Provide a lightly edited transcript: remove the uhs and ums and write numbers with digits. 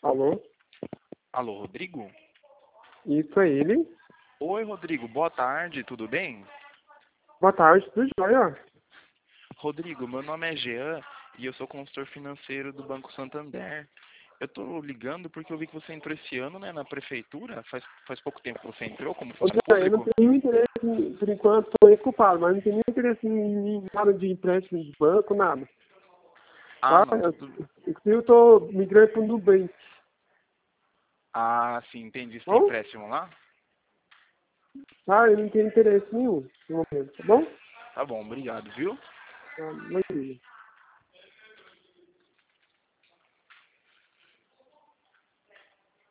Alô? Alô, Rodrigo? Isso é ele? Oi, Rodrigo, boa tarde, tudo bem? Boa tarde, tudo jóia? Rodrigo, meu nome é Jean e eu sou consultor financeiro do Banco Santander. Eu tô ligando porque eu vi que você entrou esse ano, né, na prefeitura. Faz pouco tempo que você entrou como Ô, funcionário Jean, eu não público. tenho interesse, por enquanto, estou ocupado, mas não tenho nenhum interesse em nada de empréstimo de banco, nada. Ah, Tá? não, tudo... Eu estou migrando para o Nubank, Ah, sim, entendi. Você tem bom? empréstimo lá? Tá? Eu não tenho interesse nenhum no momento, tá bom? Tá bom, obrigado, viu? Tá, bom dia.